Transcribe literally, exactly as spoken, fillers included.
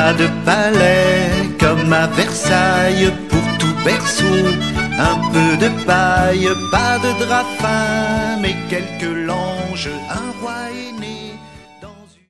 Pas de palais comme à Versailles pour tout berceau. Un peu de paille, pas de drap fin, mais quelques langes, un roi est né.